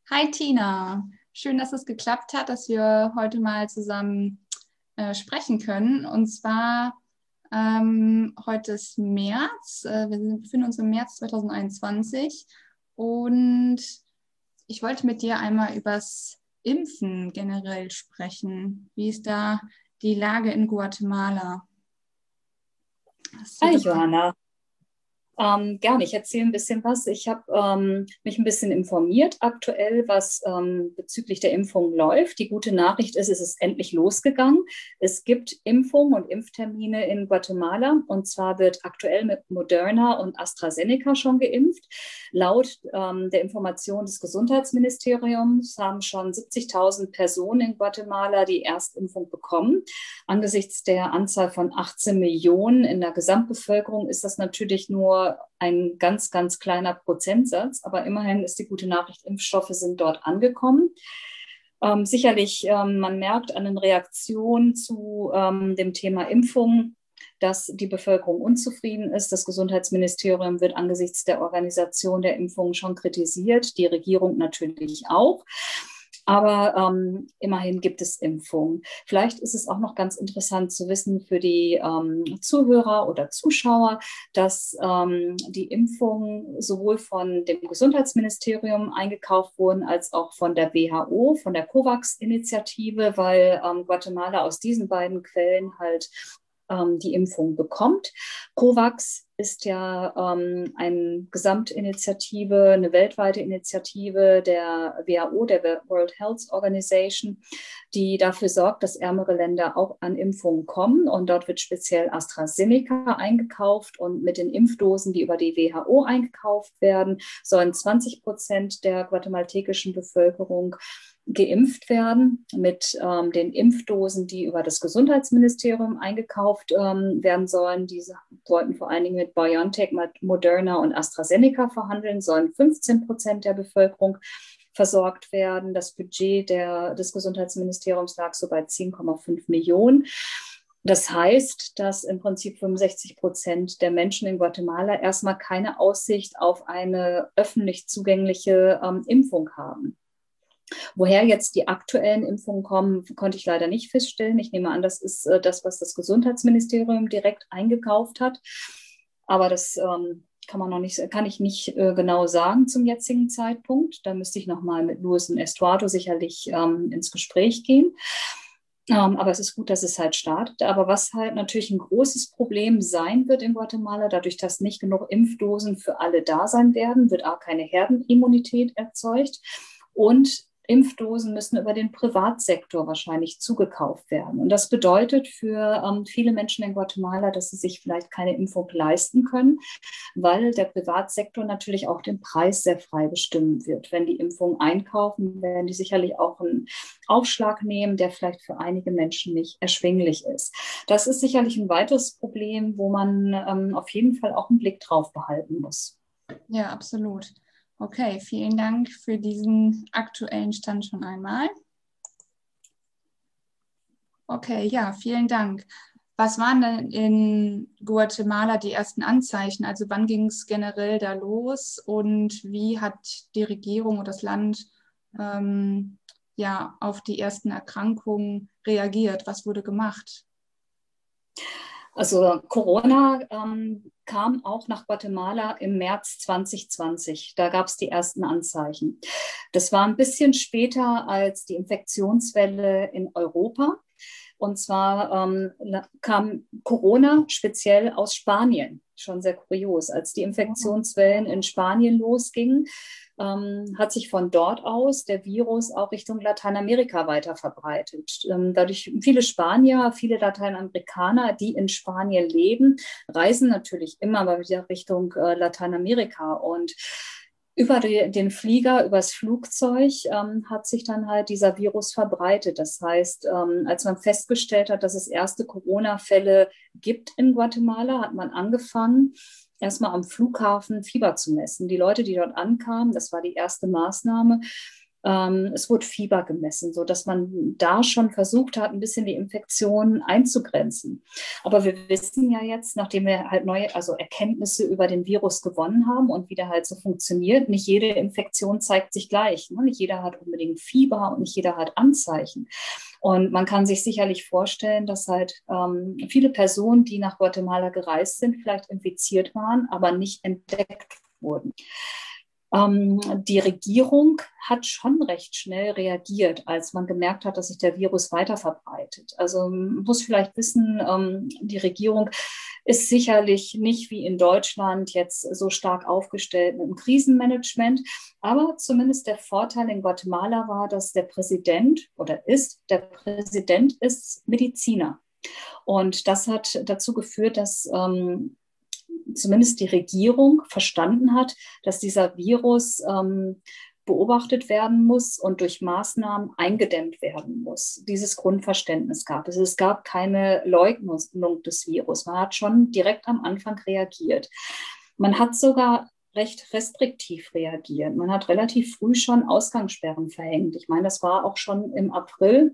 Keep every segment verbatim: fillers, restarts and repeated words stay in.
Hi Tina, schön, dass es geklappt hat, dass wir heute mal zusammen äh, sprechen können. Und zwar, ähm, heute ist März, äh, wir sind- befinden uns im März zweitausendeinundzwanzig und ich wollte mit dir einmal übers Impfen generell sprechen. Wie ist da die Lage in Guatemala? Hast du Hi da Johanna, ähm, gerne. Ich erzähle ein bisschen was. Ich habe ähm, mich ein bisschen informiert aktuell, was ähm, bezüglich der Impfung läuft. Die gute Nachricht ist, es ist endlich losgegangen. Es gibt Impfungen und Impftermine in Guatemala, und zwar wird aktuell mit Moderna und AstraZeneca schon geimpft. Laut ähm, der Information des Gesundheitsministeriums haben schon siebzigtausend Personen in Guatemala die Erstimpfung bekommen. Angesichts der Anzahl von achtzehn Millionen in der Gesamtbevölkerung ist das natürlich nur ein ganz, ganz kleiner Prozentsatz. Aber immerhin ist die gute Nachricht, Impfstoffe sind dort angekommen. Ähm, sicherlich, ähm, man merkt an den Reaktionen zu ähm, dem Thema Impfung, dass die Bevölkerung unzufrieden ist. Das Gesundheitsministerium wird angesichts der Organisation der Impfungen schon kritisiert, die Regierung natürlich auch. Aber ähm, immerhin gibt es Impfungen. Vielleicht ist es auch noch ganz interessant zu wissen für die ähm, Zuhörer oder Zuschauer, dass ähm, die Impfungen sowohl von dem Gesundheitsministerium eingekauft wurden, als auch von der W H O, von der COVAX-Initiative, weil ähm, Guatemala aus diesen beiden Quellen halt ähm, die Impfung bekommt. COVAX ist ja ähm, eine Gesamtinitiative, eine weltweite Initiative der W H O, der World Health Organization, die dafür sorgt, dass ärmere Länder auch an Impfungen kommen. Und dort wird speziell AstraZeneca eingekauft. Und mit den Impfdosen, die über die W H O eingekauft werden, sollen zwanzig Prozent der guatemaltekischen Bevölkerung geimpft werden. Mit ähm, den Impfdosen, die über das Gesundheitsministerium eingekauft ähm, werden sollen. Diese wollten vor allen Dingen mit BioNTech, Moderna und AstraZeneca verhandeln, sollen fünfzehn Prozent der Bevölkerung versorgt werden. Das Budget der, des Gesundheitsministeriums lag so bei zehn Komma fünf Millionen. Das heißt, dass im Prinzip fünfundsechzig Prozent der Menschen in Guatemala erstmal keine Aussicht auf eine öffentlich zugängliche ähm, Impfung haben. Woher jetzt die aktuellen Impfungen kommen, konnte ich leider nicht feststellen. Ich nehme an, das ist äh, das, was das Gesundheitsministerium direkt eingekauft hat. Aber das ähm, kann man noch nicht, kann ich nicht äh, genau sagen zum jetzigen Zeitpunkt. Da müsste ich nochmal mit Luis und Estuardo sicherlich ähm, ins Gespräch gehen. Ähm, aber es ist gut, dass es halt startet. Aber was halt natürlich ein großes Problem sein wird in Guatemala, dadurch, dass nicht genug Impfdosen für alle da sein werden, wird auch keine Herdenimmunität erzeugt. Und Impfdosen müssen über den Privatsektor wahrscheinlich zugekauft werden. Und das bedeutet für ähm, viele Menschen in Guatemala, dass sie sich vielleicht keine Impfung leisten können, weil der Privatsektor natürlich auch den Preis sehr frei bestimmen wird. Wenn die Impfung einkaufen, werden die sicherlich auch einen Aufschlag nehmen, der vielleicht für einige Menschen nicht erschwinglich ist. Das ist sicherlich ein weiteres Problem, wo man ähm, auf jeden Fall auch einen Blick drauf behalten muss. Ja, absolut. Okay, vielen Dank für diesen aktuellen Stand schon einmal. Okay, ja, vielen Dank. Was waren denn in Guatemala die ersten Anzeichen? Also wann ging es generell da los und wie hat die Regierung oder das Land ähm, ja, auf die ersten Erkrankungen reagiert? Was wurde gemacht? Also Corona ähm, kam auch nach Guatemala im März zwanzig zwanzig. Da gab es die ersten Anzeichen. Das war ein bisschen später als die Infektionswelle in Europa. Und zwar ähm, kam Corona speziell aus Spanien. Schon sehr kurios. Als die Infektionswellen in Spanien losgingen, ähm, hat sich von dort aus der Virus auch Richtung Lateinamerika weiter verbreitet. Ähm, dadurch viele Spanier, viele Lateinamerikaner, die in Spanien leben, reisen natürlich immer mal wieder Richtung äh, Lateinamerika. Und über die, den Flieger, übers Flugzeug ähm, hat sich dann halt dieser Virus verbreitet. Das heißt, ähm, als man festgestellt hat, dass es erste Corona-Fälle gibt in Guatemala, hat man angefangen, erstmal am Flughafen Fieber zu messen. Die Leute, die dort ankamen, das war die erste Maßnahme, Ähm, es wurde Fieber gemessen, sodass man da schon versucht hat, ein bisschen die Infektion einzugrenzen. Aber wir wissen ja jetzt, nachdem wir halt neue, also Erkenntnisse über den Virus gewonnen haben und wie der halt so funktioniert, nicht jede Infektion zeigt sich gleich. Ne? Nicht jeder hat unbedingt Fieber und nicht jeder hat Anzeichen. Und man kann sich sicherlich vorstellen, dass halt ähm, viele Personen, die nach Guatemala gereist sind, vielleicht infiziert waren, aber nicht entdeckt wurden. Ähm, die Regierung hat schon recht schnell reagiert, als man gemerkt hat, dass sich der Virus weiter verbreitet. Also man muss vielleicht wissen, ähm, die Regierung ist sicherlich nicht wie in Deutschland jetzt so stark aufgestellt mit dem Krisenmanagement. Aber zumindest der Vorteil in Guatemala war, dass der Präsident oder ist, der Präsident ist Mediziner. Und das hat dazu geführt, dass ähm, zumindest die Regierung verstanden hat, dass dieser Virus ähm, beobachtet werden muss und durch Maßnahmen eingedämmt werden muss. Dieses Grundverständnis gab es. Es gab keine Leugnung des Virus. Man hat schon direkt am Anfang reagiert. Man hat sogar recht restriktiv reagiert. Man hat relativ früh schon Ausgangssperren verhängt. Ich meine, das war auch schon im April,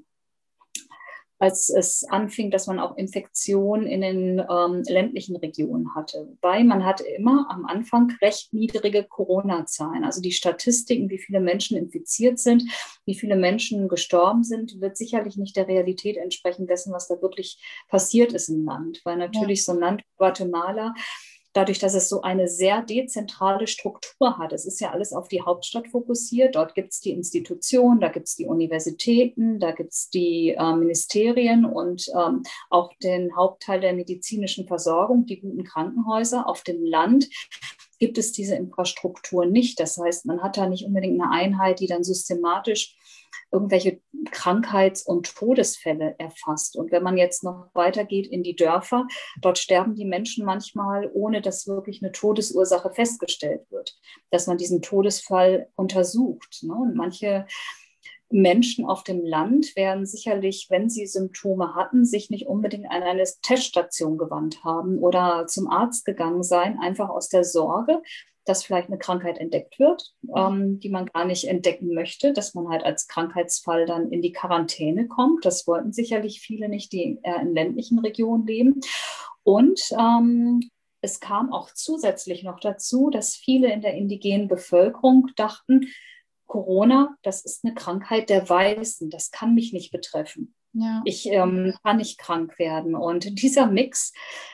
als es anfing, dass man auch Infektionen in den ähm, ländlichen Regionen hatte. Wobei man hatte immer am Anfang recht niedrige Corona-Zahlen. Also die Statistiken, wie viele Menschen infiziert sind, wie viele Menschen gestorben sind, wird sicherlich nicht der Realität entsprechen dessen, was da wirklich passiert ist im Land. Weil natürlich ja. so ein Land wie Guatemala, dadurch, dass es so eine sehr dezentrale Struktur hat. Es ist ja alles auf die Hauptstadt fokussiert. Dort gibt es die Institutionen, da gibt es die Universitäten, da gibt es die äh, Ministerien und ähm, auch den Hauptteil der medizinischen Versorgung, die guten Krankenhäuser. Auf dem Land gibt es diese Infrastruktur nicht. Das heißt, man hat da nicht unbedingt eine Einheit, die dann systematisch irgendwelche Krankheits- und Todesfälle erfasst. Und wenn man jetzt noch weitergeht in die Dörfer, dort sterben die Menschen manchmal, ohne dass wirklich eine Todesursache festgestellt wird, dass man diesen Todesfall untersucht. Ne? Und manche Menschen auf dem Land werden sicherlich, wenn sie Symptome hatten, sich nicht unbedingt an eine Teststation gewandt haben oder zum Arzt gegangen sein, einfach aus der Sorge, dass vielleicht eine Krankheit entdeckt wird, ähm, die man gar nicht entdecken möchte, dass man halt als Krankheitsfall dann in die Quarantäne kommt. Das wollten sicherlich viele nicht, die eher in ländlichen Regionen leben. Und ähm, es kam auch zusätzlich noch dazu, dass viele in der indigenen Bevölkerung dachten, Corona, das ist eine Krankheit der Weißen, das kann mich nicht betreffen. Ja. Ich ähm, kann nicht krank werden. Und dieser Mix,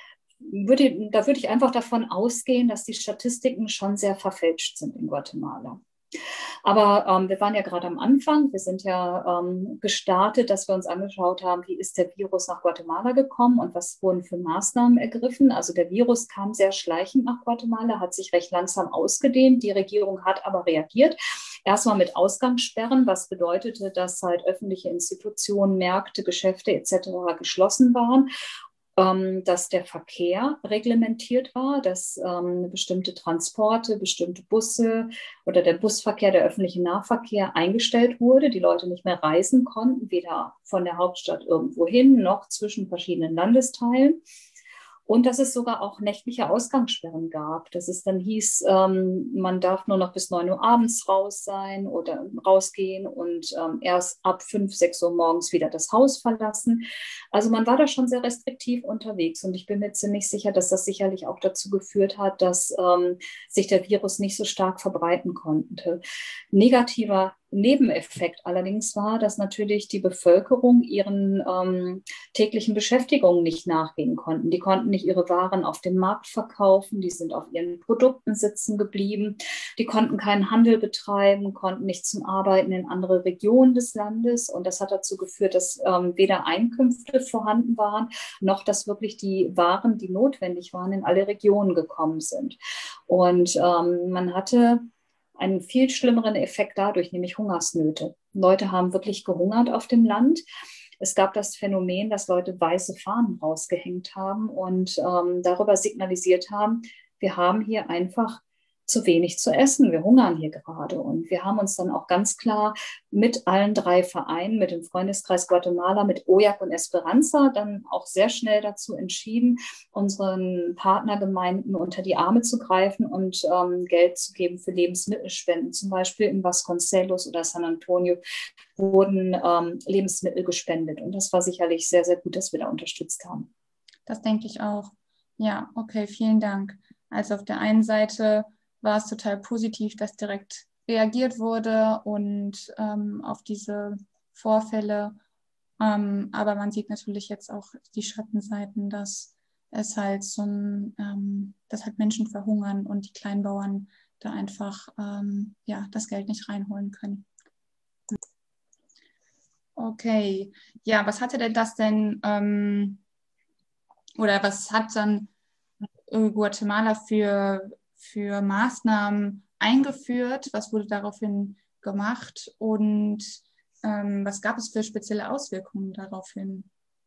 Würde, da würde ich einfach davon ausgehen, dass die Statistiken schon sehr verfälscht sind in Guatemala. Aber ähm, wir waren ja gerade am Anfang, wir sind ja ähm, gestartet, dass wir uns angeschaut haben, wie ist der Virus nach Guatemala gekommen und was wurden für Maßnahmen ergriffen. Also der Virus kam sehr schleichend nach Guatemala, hat sich recht langsam ausgedehnt. Die Regierung hat aber reagiert. Erstmal mit Ausgangssperren, was bedeutete, dass halt öffentliche Institutionen, Märkte, Geschäfte et cetera geschlossen waren. Dass der Verkehr reglementiert war, dass ähm, bestimmte Transporte, bestimmte Busse oder der Busverkehr, der öffentliche Nahverkehr eingestellt wurde, die Leute nicht mehr reisen konnten, weder von der Hauptstadt irgendwo hin noch zwischen verschiedenen Landesteilen. Und dass es sogar auch nächtliche Ausgangssperren gab, dass es dann hieß, ähm, man darf nur noch bis neun Uhr abends raus sein oder rausgehen und ähm, erst ab fünf, sechs Uhr morgens wieder das Haus verlassen. Also man war da schon sehr restriktiv unterwegs und ich bin mir ziemlich sicher, dass das sicherlich auch dazu geführt hat, dass ähm, sich der Virus nicht so stark verbreiten konnte. Negativer Nebeneffekt allerdings war, dass natürlich die Bevölkerung ihren ähm, täglichen Beschäftigungen nicht nachgehen konnten. Die konnten nicht ihre Waren auf dem Markt verkaufen, die sind auf ihren Produkten sitzen geblieben, die konnten keinen Handel betreiben, konnten nicht zum Arbeiten in andere Regionen des Landes und das hat dazu geführt, dass ähm, weder Einkünfte vorhanden waren, noch dass wirklich die Waren, die notwendig waren, in alle Regionen gekommen sind. Und ähm, man hatte einen viel schlimmeren Effekt dadurch, nämlich Hungersnöte. Leute haben wirklich gehungert auf dem Land. Es gab das Phänomen, dass Leute weiße Fahnen rausgehängt haben und ähm, darüber signalisiert haben, wir haben hier einfach zu wenig zu essen. Wir hungern hier gerade. Und wir haben uns dann auch ganz klar mit allen drei Vereinen, mit dem Freundeskreis Guatemala, mit O J A C und Esperanza, dann auch sehr schnell dazu entschieden, unseren Partnergemeinden unter die Arme zu greifen und ähm, Geld zu geben für Lebensmittelspenden. Zum Beispiel in Vasconcelos oder San Antonio wurden ähm, Lebensmittel gespendet. Und das war sicherlich sehr, sehr gut, dass wir da unterstützt haben. Das denke ich auch. Ja, okay, vielen Dank. Also auf der einen Seite war es total positiv, dass direkt reagiert wurde und ähm, auf diese Vorfälle. Ähm, aber man sieht natürlich jetzt auch die Schattenseiten, dass es halt so ein, ähm, dass halt Menschen verhungern und die Kleinbauern da einfach ähm, ja, das Geld nicht reinholen können. Okay, ja, was hatte denn das denn, ähm, oder was hat dann Guatemala für, für Maßnahmen eingeführt? Was wurde daraufhin gemacht? Und ähm, was gab es für spezielle Auswirkungen daraufhin?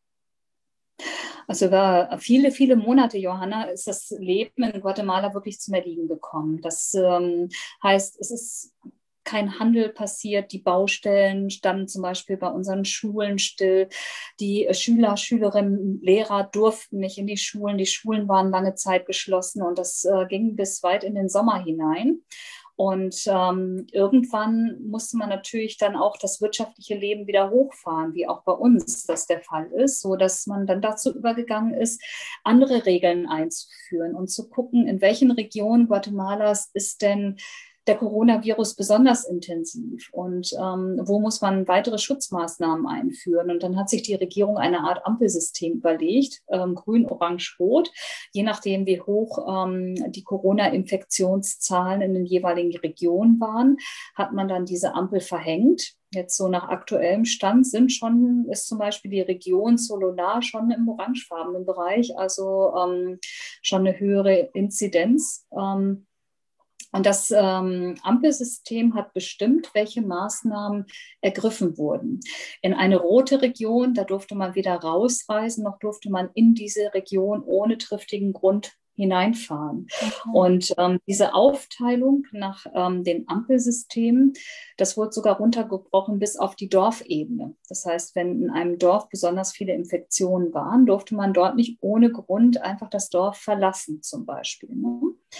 Also über viele, viele Monate, Johanna, ist das Leben in Guatemala wirklich zum Erliegen gekommen. Das ähm, heißt, es ist kein Handel passiert. Die Baustellen standen zum Beispiel bei unseren Schulen still. Die Schüler, Schülerinnen, Lehrer durften nicht in die Schulen. Die Schulen waren lange Zeit geschlossen und das äh, ging bis weit in den Sommer hinein. Und ähm, irgendwann musste man natürlich dann auch das wirtschaftliche Leben wieder hochfahren, wie auch bei uns das der Fall ist, so dass man dann dazu übergegangen ist, andere Regeln einzuführen und zu gucken, in welchen Regionen Guatemalas ist denn der Coronavirus besonders intensiv und ähm, wo muss man weitere Schutzmaßnahmen einführen. Und dann hat sich die Regierung eine Art Ampelsystem überlegt, ähm, grün, orange, rot, je nachdem, wie hoch ähm, die Corona-Infektionszahlen in den jeweiligen Regionen waren, hat man dann diese Ampel verhängt. Jetzt so nach aktuellem Stand sind schon, ist zum Beispiel die Region Sololar schon im orangefarbenen Bereich, also ähm, schon eine höhere Inzidenz. Ähm, Und das ähm, Ampelsystem hat bestimmt, welche Maßnahmen ergriffen wurden. In eine rote Region, da durfte man weder rausreisen, noch durfte man in diese Region ohne triftigen Grund hineinfahren. Okay. Und ähm, diese Aufteilung nach ähm, den Ampelsystemen, das wurde sogar runtergebrochen bis auf die Dorfebene. Das heißt, wenn in einem Dorf besonders viele Infektionen waren, durfte man dort nicht ohne Grund einfach das Dorf verlassen, zum Beispiel. Ne?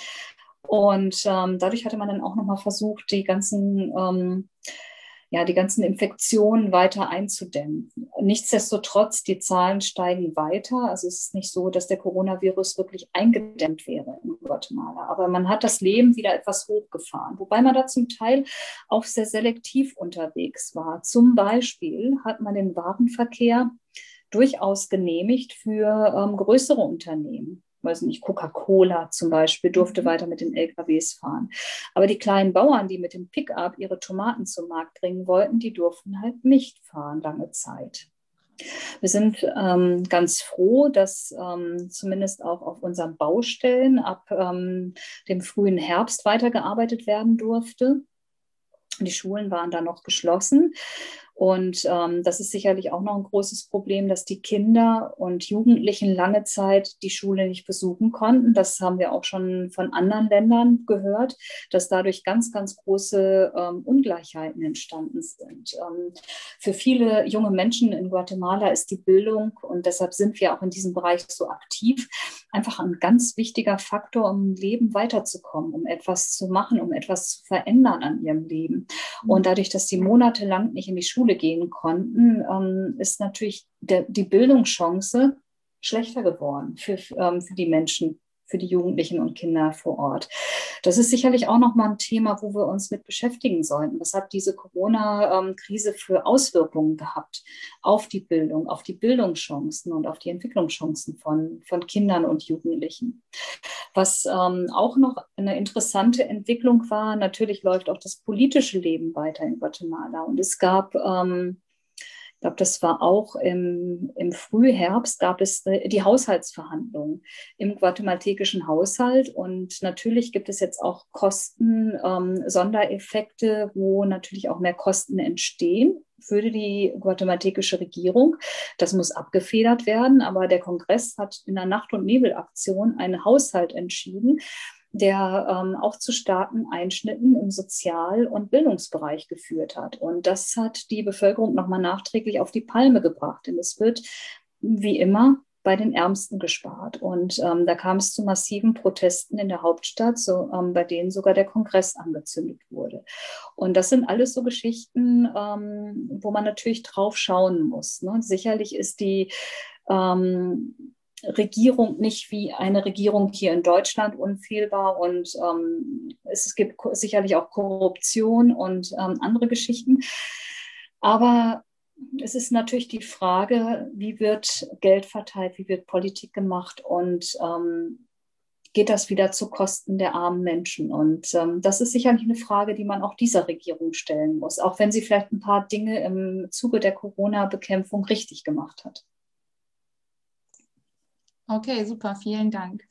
Und ähm, dadurch hatte man dann auch nochmal versucht, die ganzen, ähm, ja, die ganzen Infektionen weiter einzudämmen. Nichtsdestotrotz, die Zahlen steigen weiter. Also es ist nicht so, dass der Coronavirus wirklich eingedämmt wäre in Guatemala. Aber man hat das Leben wieder etwas hochgefahren, wobei man da zum Teil auch sehr selektiv unterwegs war. Zum Beispiel hat man den Warenverkehr durchaus genehmigt für ähm, größere Unternehmen. Weiß nicht, Coca-Cola zum Beispiel durfte weiter mit den L K Ws fahren. Aber die kleinen Bauern, die mit dem Pickup ihre Tomaten zum Markt bringen wollten, die durften halt nicht fahren lange Zeit. Wir sind ähm, ganz froh, dass ähm, zumindest auch auf unseren Baustellen ab ähm, dem frühen Herbst weitergearbeitet werden durfte. Die Schulen waren dann noch geschlossen. Und ähm, das ist sicherlich auch noch ein großes Problem, dass die Kinder und Jugendlichen lange Zeit die Schule nicht besuchen konnten. Das haben wir auch schon von anderen Ländern gehört, dass dadurch ganz, ganz große ähm, Ungleichheiten entstanden sind. Ähm, für viele junge Menschen in Guatemala ist die Bildung, und deshalb sind wir auch in diesem Bereich so aktiv, einfach ein ganz wichtiger Faktor, um im Leben weiterzukommen, um etwas zu machen, um etwas zu verändern an ihrem Leben. Und dadurch, dass die monatelang nicht in die Schule gehen konnten, ähm, ist natürlich der, die Bildungschance schlechter geworden für, ähm, für die Menschen, für die Jugendlichen und Kinder vor Ort. Das ist sicherlich auch nochmal ein Thema, wo wir uns mit beschäftigen sollten. Was hat diese Corona-Krise für Auswirkungen gehabt auf die Bildung, auf die Bildungschancen und auf die Entwicklungschancen von, von Kindern und Jugendlichen? Was ähm, auch noch eine interessante Entwicklung war, natürlich läuft auch das politische Leben weiter in Guatemala. Und es gab, ähm, ich glaube, das war auch im, im Frühherbst, gab es die Haushaltsverhandlungen im guatemaltekischen Haushalt. Und natürlich gibt es jetzt auch Kosten, ähm, Sondereffekte, wo natürlich auch mehr Kosten entstehen für die guatemaltekische Regierung. Das muss abgefedert werden, aber der Kongress hat in der Nacht- und Nebelaktion einen Haushalt entschieden, der ähm, auch zu starken Einschnitten im Sozial- und Bildungsbereich geführt hat. Und das hat die Bevölkerung nochmal nachträglich auf die Palme gebracht. Denn es wird, wie immer, bei den Ärmsten gespart. Und ähm, da kam es zu massiven Protesten in der Hauptstadt, so, ähm, bei denen sogar der Kongress angezündet wurde. Und das sind alles so Geschichten, ähm, wo man natürlich drauf schauen muss. Ne? Sicherlich ist die ähm, Regierung nicht wie eine Regierung hier in Deutschland unfehlbar und ähm, es, es gibt sicherlich auch Korruption und ähm, andere Geschichten. Aber es ist natürlich die Frage, wie wird Geld verteilt, wie wird Politik gemacht und ähm, geht das wieder zu Kosten der armen Menschen? Und ähm, das ist sicherlich eine Frage, die man auch dieser Regierung stellen muss, auch wenn sie vielleicht ein paar Dinge im Zuge der Corona-Bekämpfung richtig gemacht hat. Okay, super, vielen Dank.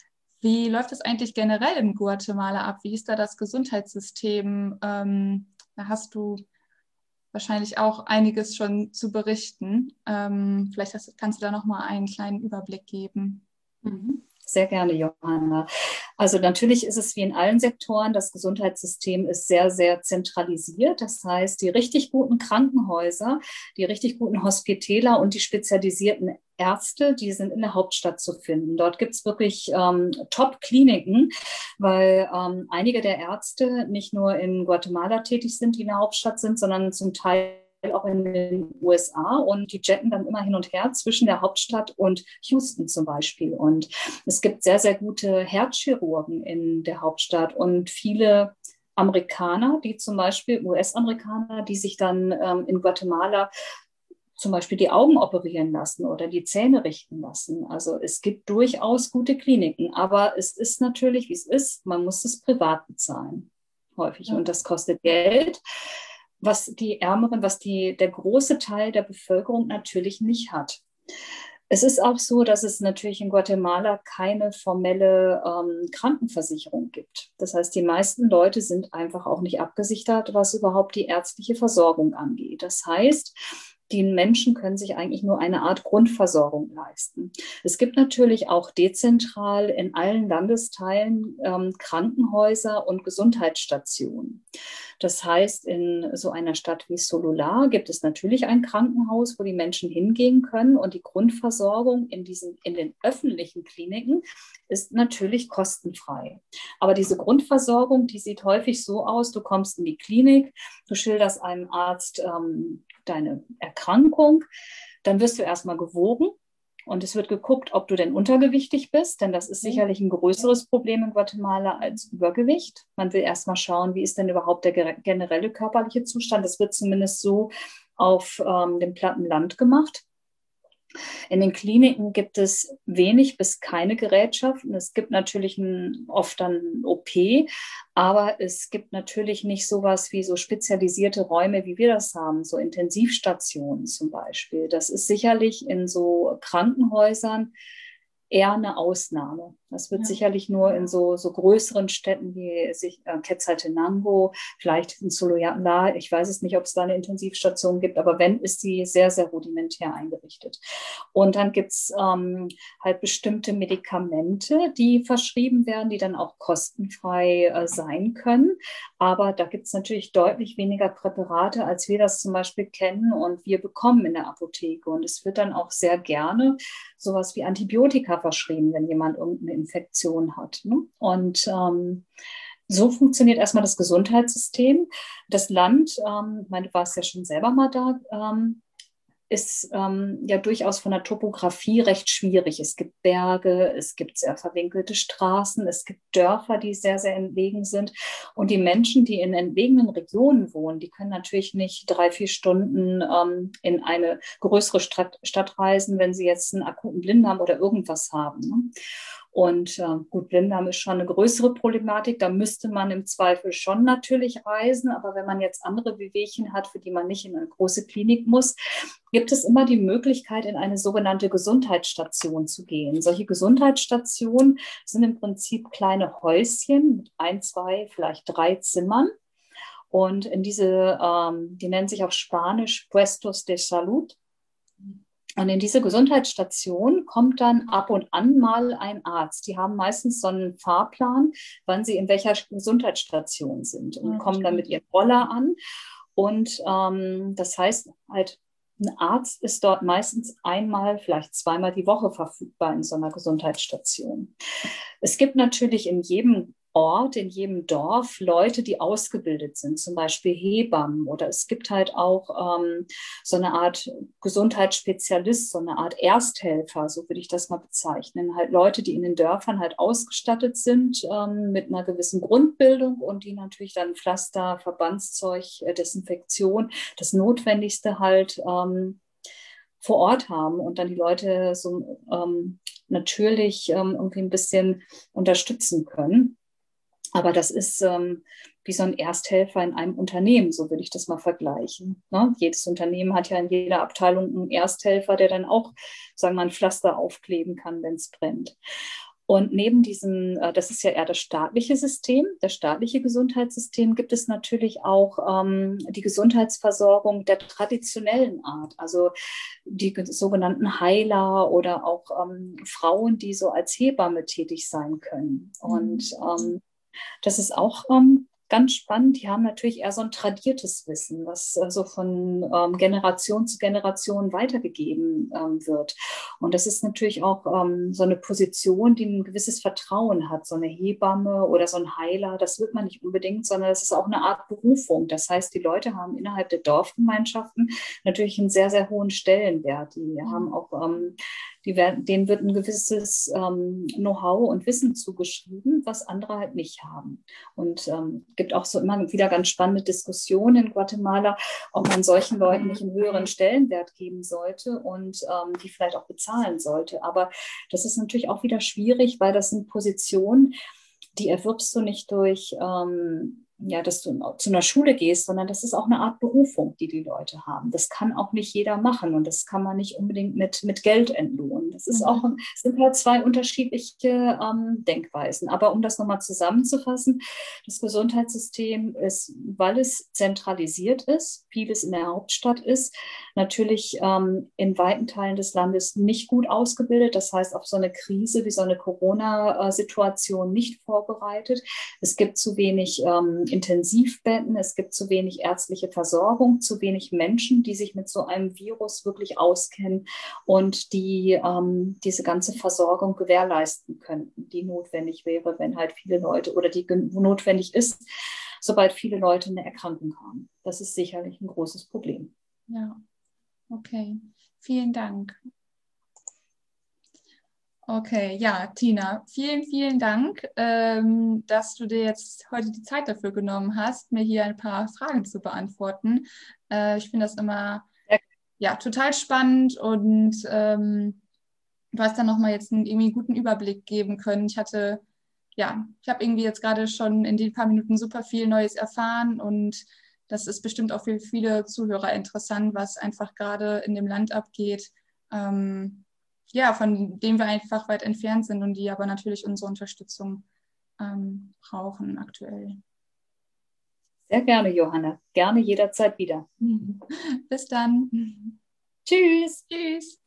Wie läuft es eigentlich generell in Guatemala ab? Wie ist da das Gesundheitssystem? Ähm, da hast du wahrscheinlich auch einiges schon zu berichten. Ähm, vielleicht hast, kannst du da noch mal einen kleinen Überblick geben. Mhm. Sehr gerne, Johanna. Also natürlich ist es wie in allen Sektoren, das Gesundheitssystem ist sehr, sehr zentralisiert. Das heißt, die richtig guten Krankenhäuser, die richtig guten Hospitäler und die spezialisierten Ärzte, die sind in der Hauptstadt zu finden. Dort gibt es wirklich ähm, Top-Kliniken, weil ähm, einige der Ärzte nicht nur in Guatemala tätig sind, die in der Hauptstadt sind, sondern zum Teil auch in den U S A und die jetten dann immer hin und her zwischen der Hauptstadt und Houston zum Beispiel. Und es gibt sehr, sehr gute Herzchirurgen in der Hauptstadt und viele Amerikaner, die zum Beispiel U S-Amerikaner, die sich dann ähm, in Guatemala zum Beispiel die Augen operieren lassen oder die Zähne richten lassen. Also es gibt durchaus gute Kliniken, aber es ist natürlich, wie es ist, man muss es privat bezahlen, häufig. Und das kostet Geld, was die Ärmeren, was die, der große Teil der Bevölkerung natürlich nicht hat. Es ist auch so, dass es natürlich in Guatemala keine formelle ähm, Krankenversicherung gibt. Das heißt, die meisten Leute sind einfach auch nicht abgesichert, was überhaupt die ärztliche Versorgung angeht. Das heißt, die Menschen können sich eigentlich nur eine Art Grundversorgung leisten. Es gibt natürlich auch dezentral in allen Landesteilen ähm, Krankenhäuser und Gesundheitsstationen. Das heißt, in so einer Stadt wie Sololá gibt es natürlich ein Krankenhaus, wo die Menschen hingehen können. Und die Grundversorgung in, diesen, in den öffentlichen Kliniken ist natürlich kostenfrei. Aber diese Grundversorgung, die sieht häufig so aus, du kommst in die Klinik, du schilderst einem Arzt ähm, deine Erkrankung, dann wirst du erstmal gewogen. Und es wird geguckt, ob du denn untergewichtig bist, denn das ist sicherlich ein größeres Problem in Guatemala als Übergewicht. Man will erstmal schauen, wie ist denn überhaupt der generelle körperliche Zustand. Das wird zumindest so auf ähm, dem platten Land gemacht. In den Kliniken gibt es wenig bis keine Gerätschaften. Es gibt natürlich ein, oft dann O P, aber es gibt natürlich nicht sowas wie so spezialisierte Räume, wie wir das haben, so Intensivstationen zum Beispiel. Das ist sicherlich in so Krankenhäusern eher eine Ausnahme. Das wird ja sicherlich nur in so, so größeren Städten wie sich, äh, Quetzaltenango, vielleicht in Sololá, ich weiß es nicht, ob es da eine Intensivstation gibt, aber wenn, ist die sehr, sehr rudimentär eingerichtet. Und dann gibt es ähm, halt bestimmte Medikamente, die verschrieben werden, die dann auch kostenfrei äh, sein können. Aber da gibt es natürlich deutlich weniger Präparate, als wir das zum Beispiel kennen und wir bekommen in der Apotheke. Und es wird dann auch sehr gerne sowas wie Antibiotika verschrieben, wenn jemand irgendeine Infektion hat. Ne? Und ähm, so funktioniert erstmal das Gesundheitssystem. Das Land, ähm, ich meine, du warst ja schon selber mal da, ähm, ist ähm, ja durchaus von der Topografie recht schwierig. Es gibt Berge, es gibt sehr verwinkelte Straßen, es gibt Dörfer, die sehr, sehr entlegen sind. Und die Menschen, die in entlegenen Regionen wohnen, die können natürlich nicht drei, vier Stunden ähm, in eine größere Stadt, Stadt reisen, wenn sie jetzt einen akuten Blinddarm oder irgendwas haben. Ne? Und äh, gut, Blinddarm ist schon eine größere Problematik. Da müsste man im Zweifel schon natürlich reisen. Aber wenn man jetzt andere Wehwehchen hat, für die man nicht in eine große Klinik muss, gibt es immer die Möglichkeit, in eine sogenannte Gesundheitsstation zu gehen. Solche Gesundheitsstationen sind im Prinzip kleine Häuschen mit ein, zwei, vielleicht drei Zimmern. Und in diese, ähm, die nennen sich auf Spanisch Puestos de Salud. Und in diese Gesundheitsstation kommt dann ab und an mal ein Arzt. Die haben meistens so einen Fahrplan, wann sie in welcher Gesundheitsstation sind und kommen dann mit ihrem Roller an. Und ähm, das heißt halt, ein Arzt ist dort meistens einmal, vielleicht zweimal die Woche verfügbar in so einer Gesundheitsstation. Es gibt natürlich in jedem Ort, in jedem Dorf Leute, die ausgebildet sind, zum Beispiel Hebammen, oder es gibt halt auch ähm, so eine Art Gesundheitsspezialist, so eine Art Ersthelfer, so würde ich das mal bezeichnen. Halt Leute, die in den Dörfern halt ausgestattet sind ähm, mit einer gewissen Grundbildung und die natürlich dann Pflaster, Verbandszeug, äh, Desinfektion, das Notwendigste halt ähm, vor Ort haben und dann die Leute so ähm, natürlich ähm, irgendwie ein bisschen unterstützen können. Aber das ist ähm, wie so ein Ersthelfer in einem Unternehmen, so würde ich das mal vergleichen. Ne? Jedes Unternehmen hat ja in jeder Abteilung einen Ersthelfer, der dann auch, sagen wir mal, ein Pflaster aufkleben kann, wenn es brennt. Und neben diesem, äh, das ist ja eher das staatliche System, das staatliche Gesundheitssystem, gibt es natürlich auch ähm, die Gesundheitsversorgung der traditionellen Art, also die sogenannten Heiler oder auch ähm, Frauen, die so als Hebamme tätig sein können. Und ähm, das ist auch ähm, ganz spannend. Die haben natürlich eher so ein tradiertes Wissen, was also von ähm, Generation zu Generation weitergegeben ähm, wird. Und das ist natürlich auch ähm, so eine Position, die ein gewisses Vertrauen hat. So eine Hebamme oder so ein Heiler, das wird man nicht unbedingt, sondern es ist auch eine Art Berufung. Das heißt, die Leute haben innerhalb der Dorfgemeinschaften natürlich einen sehr, sehr hohen Stellenwert. Die mhm. haben auch ähm, Die werden, denen wird ein gewisses ähm, Know-how und Wissen zugeschrieben, was andere halt nicht haben. Und ähm, gibt auch so immer wieder ganz spannende Diskussionen in Guatemala, ob man solchen Leuten nicht einen höheren Stellenwert geben sollte und ähm, die vielleicht auch bezahlen sollte. Aber das ist natürlich auch wieder schwierig, weil das sind Positionen, die erwirbst du nicht durch ähm, ja, dass du zu einer Schule gehst, sondern das ist auch eine Art Berufung, die die Leute haben. Das kann auch nicht jeder machen und das kann man nicht unbedingt mit, mit Geld entlohnen. Das ist mhm. auch, sind halt zwei unterschiedliche ähm, Denkweisen. Aber um das nochmal zusammenzufassen, das Gesundheitssystem ist, weil es zentralisiert ist, vieles in der Hauptstadt ist, natürlich ähm, in weiten Teilen des Landes nicht gut ausgebildet. Das heißt, auf so eine Krise wie so eine Corona-Situation nicht vorbereitet. Es gibt zu wenig ähm, Intensivbetten, es gibt zu wenig ärztliche Versorgung, zu wenig Menschen, die sich mit so einem Virus wirklich auskennen und die ähm, diese ganze Versorgung gewährleisten könnten, die notwendig wäre, wenn halt viele Leute oder die notwendig ist, sobald viele Leute eine Erkrankung haben. Das ist sicherlich ein großes Problem. Ja, okay. Vielen Dank. Okay, ja, Tina, vielen, vielen Dank, ähm, dass du dir jetzt heute die Zeit dafür genommen hast, mir hier ein paar Fragen zu beantworten. Äh, ich finde das immer ja, total spannend und ähm, du hast dann nochmal jetzt einen irgendwie guten Überblick geben können. Ich hatte, ja, ich habe irgendwie jetzt gerade schon in den paar Minuten super viel Neues erfahren und das ist bestimmt auch für viele Zuhörer interessant, was einfach gerade in dem Land abgeht. Ähm, ja, von dem wir einfach weit entfernt sind und die aber natürlich unsere Unterstützung ähm, brauchen aktuell. Sehr gerne, Johanna. Gerne jederzeit wieder. Bis dann. Tschüss. Tschüss.